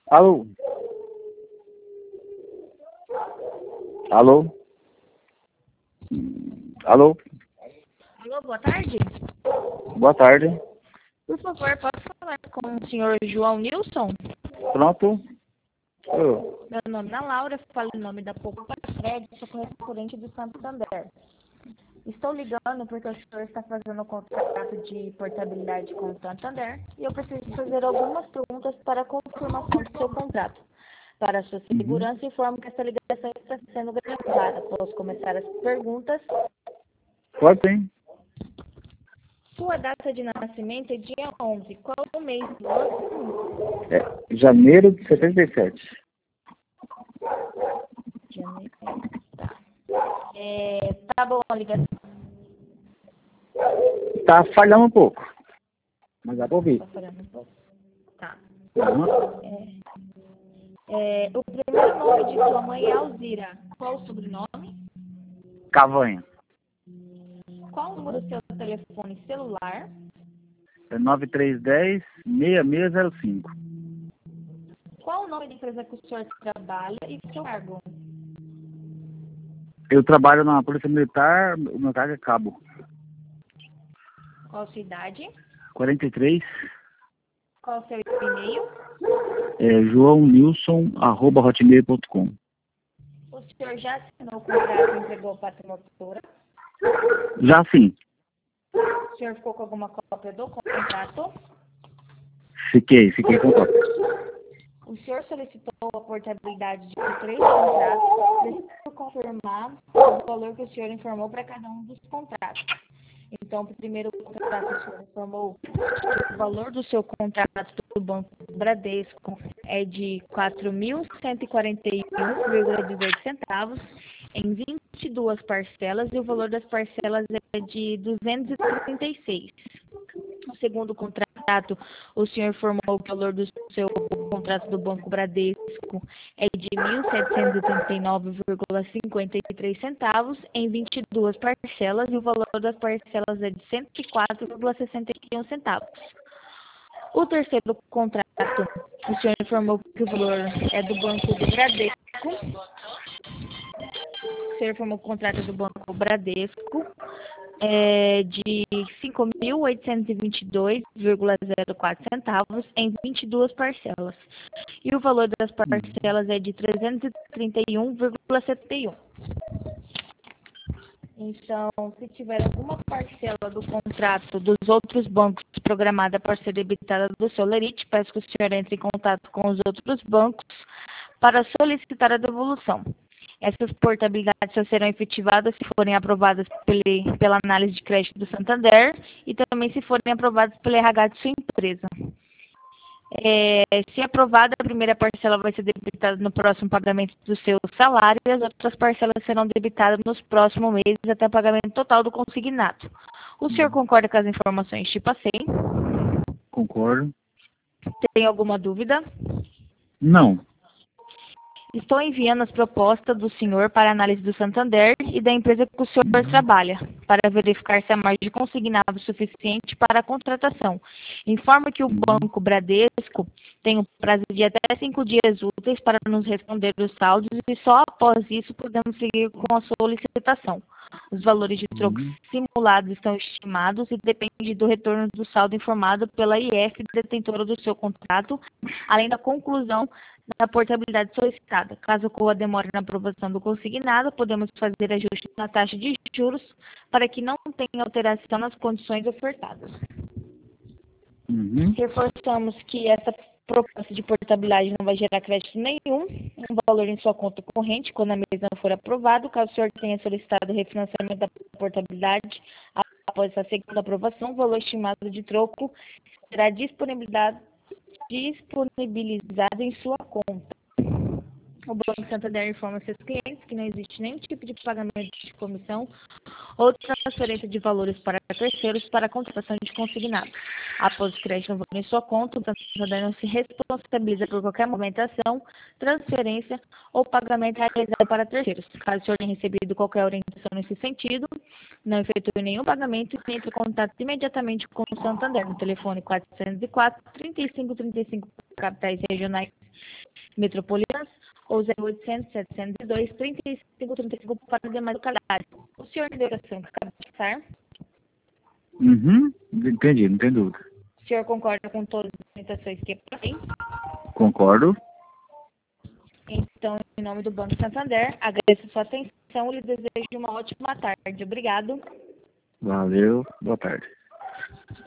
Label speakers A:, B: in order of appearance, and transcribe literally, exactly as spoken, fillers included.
A: Alô? Alô? Alô?
B: Alô, boa tarde.
A: Boa tarde.
B: Por favor, posso falar com o senhor João Nilson?
A: Pronto? Ô,
B: Meu nome é Laura, falo em nome da Poupa Fred, sou correspondente do Santander. Estou ligando porque o senhor está fazendo um contrato de portabilidade com o Santander e eu preciso fazer algumas perguntas para a confirmação do seu contrato. Para a sua
A: uhum.
B: segurança, informo que essa ligação está sendo gravada. Posso começar as perguntas?
A: Pode sim.
B: Sua data de nascimento é dia onze. Qual o mês do ano?
A: É, janeiro de setenta e sete.
B: Janeiro. Tá. É, tá bom a ligação.
A: Tá falhando um pouco, mas dá pra ouvir.
B: Tá falando um pouco? Tá.
A: Uhum.
B: É, é, o primeiro nome de sua mãe é Alzira. Qual o sobrenome?
A: Cavanha.
B: Qual o número do seu telefone celular?
A: É nove três um zero, seis seis zero cinco.
B: Qual o nome da empresa que o senhor trabalha e seu cargo?
A: Eu trabalho na Polícia Militar, o meu cargo é cabo.
B: Qual a sua idade?
A: quarenta e três.
B: Qual o seu e-mail?
A: É joão nilson arroba hotmail ponto com.
B: O senhor já assinou o contrato e entregou para a promotora?
A: Já sim.
B: O senhor ficou com alguma cópia do contrato?
A: Fiquei, fiquei com cópia.
B: O senhor solicitou a portabilidade de três contratos. Preciso confirmar o valor que o senhor informou para cada um dos contratos. Então, o primeiro contrato, o senhor informou que o valor do seu contrato do Banco Bradesco é de quatro mil cento e quarenta e um vírgula dezoito centavos em vinte e duas parcelas e o valor das parcelas é de duzentos e trinta e seis. No segundo contrato, o senhor informou que o valor do seu contrato do Banco Bradesco é de mil setecentos e trinta e nove vírgula cinquenta e três centavos em vinte e duas parcelas e o valor das parcelas é de cento e quatro vírgula sessenta e um centavos. O terceiro contrato, o senhor informou que o valor é do Banco do Bradesco. O senhor informou que o contrato é do Banco Bradesco é de cinco mil oitocentos e vinte e dois vírgula zero quatro centavos em vinte e duas parcelas. E o valor das parcelas é de trezentos e trinta e um vírgula setenta e um. Então, se tiver alguma parcela do contrato dos outros bancos programada para ser debitada do seu lerite, peço que o senhor entre em contato com os outros bancos para solicitar a devolução. Essas portabilidades só serão efetivadas se forem aprovadas pela, pela análise de crédito do Santander e também se forem aprovadas pelo R H de sua empresa. É, se aprovada, a primeira parcela vai ser debitada no próximo pagamento do seu salário e as outras parcelas serão debitadas nos próximos meses até o pagamento total do consignado. O senhor concorda com as informações que passei?
A: Concordo.
B: Tem alguma dúvida?
A: Não.
B: Estou enviando as propostas do senhor para análise do Santander e da empresa que o senhor
A: Uhum.
B: trabalha, para verificar se a margem consignada é suficiente para a contratação. Informo que o
A: Uhum.
B: Banco Bradesco tem um prazo de até cinco dias úteis para nos responder os saldos e só após isso podemos seguir com a solicitação. Os valores de trocos
A: Uhum.
B: simulados estão estimados e depende do retorno do saldo informado pela I F detentora do seu contrato, além da conclusão da portabilidade solicitada. Caso ocorra demora na aprovação do consignado, podemos fazer ajuste na taxa de juros para que não tenha alteração nas condições ofertadas.
A: Uhum.
B: Reforçamos que essa proposta de portabilidade não vai gerar crédito nenhum, um valor em sua conta corrente quando a mesma for aprovada. Caso o senhor tenha solicitado o refinanciamento da portabilidade após a segunda aprovação, o valor estimado de troco será disponibilizado disponibilizado em sua conta. O Banco Santander informa seus clientes que não existe nenhum tipo de pagamento de comissão ou transferência de valores para terceiros para a contratação de consignado. Após o crédito no valor em sua conta, o Santander não se responsabiliza por qualquer movimentação, transferência ou pagamento realizado para terceiros. Caso o senhor tenha recebido qualquer orientação nesse sentido, não efetue nenhum pagamento e entre em contato imediatamente com o Santander no telefone quatrocentos e quatro, trinta e cinco trinta e cinco capitais regionais metropolitanas ou zero oitocentos, setecentos e dois, trinta e cinco, trinta e cinco para os demais localidades. O senhor entendeu a questão que acaba de passar?
A: Uhum, entendi, não tem dúvida.
B: O senhor concorda com todas as orientações que eu passei?
A: Concordo.
B: Então, em nome do Banco Santander, agradeço a sua atenção e lhe desejo uma ótima tarde. Obrigado.
A: Valeu, boa tarde.